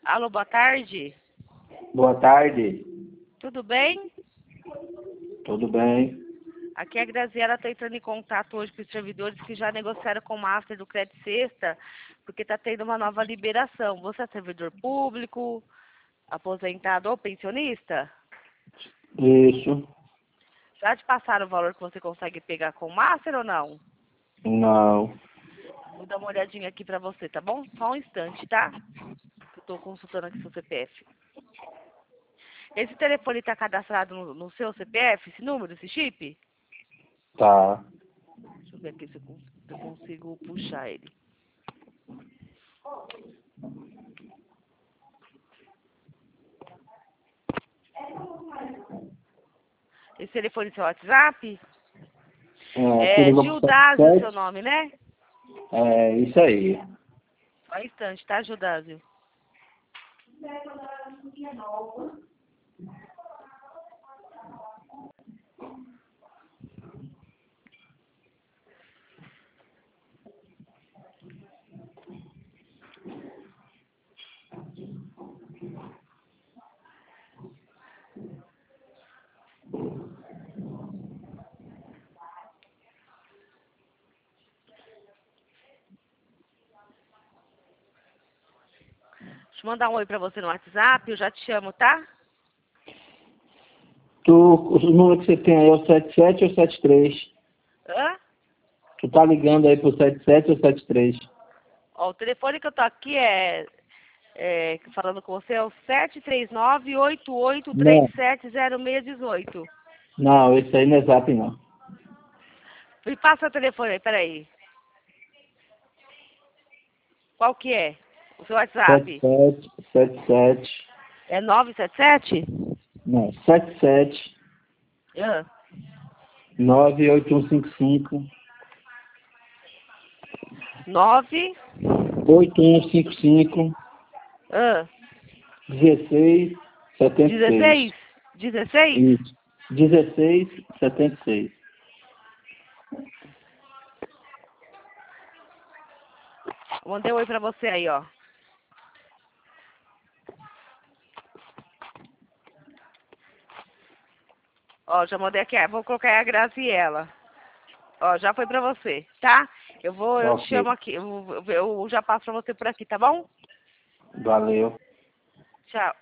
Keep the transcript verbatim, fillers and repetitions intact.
Alô, boa tarde. Boa tarde. Tudo bem? Tudo bem? Aqui é a Graziela, está entrando em contato hoje com os servidores que já negociaram com o Master do Crédito Sexta, porque está tendo uma nova liberação. Você é servidor público, aposentado ou pensionista? Isso. Já te passaram o valor que você consegue pegar com o Master ou não? Não. Vou dar uma olhadinha aqui para você, tá bom? Só um instante, tá? Eu estou consultando aqui seu C P F. Esse telefone está cadastrado no, no seu C P F, esse número, esse chip? Tá. Deixa eu ver aqui se eu, cons- se eu consigo puxar ele. Esse telefone é seu WhatsApp? É, É Curitiba Gildásio o seu sete sete. nome, né? É isso aí. Só um instante, tá, Gildásio? Deixa eu mandar um oi pra você no WhatsApp, eu já te chamo, tá? Tu, o número que você tem aí é o sete sete ou sete três? Hã? Tu tá ligando aí pro sete sete ou sete três? Ó, o telefone que eu tô aqui é, é falando com você é o sete três nove, oito oito três Não. sete zero seis um oito. Não, esse aí não é zap não. Me passa o telefone aí, peraí. Qual que é? O seu sete WhatsApp? sete sete sete. É nove sete sete? Não, sete sete Hã? nove oito um cinco cinco nove? oito um cinco cinco Hã? dezesseis setenta e seis. dezesseis? dezesseis? Isso. dezesseis setenta e seis. Mandei um oi pra você aí, ó. Ó, já mandei aqui, vou colocar aí a Graziella. Ó, já foi pra você, tá? Eu vou, eu te Ok. chamo aqui, eu, eu eu já passo pra você por aqui, tá bom? Valeu. Tchau.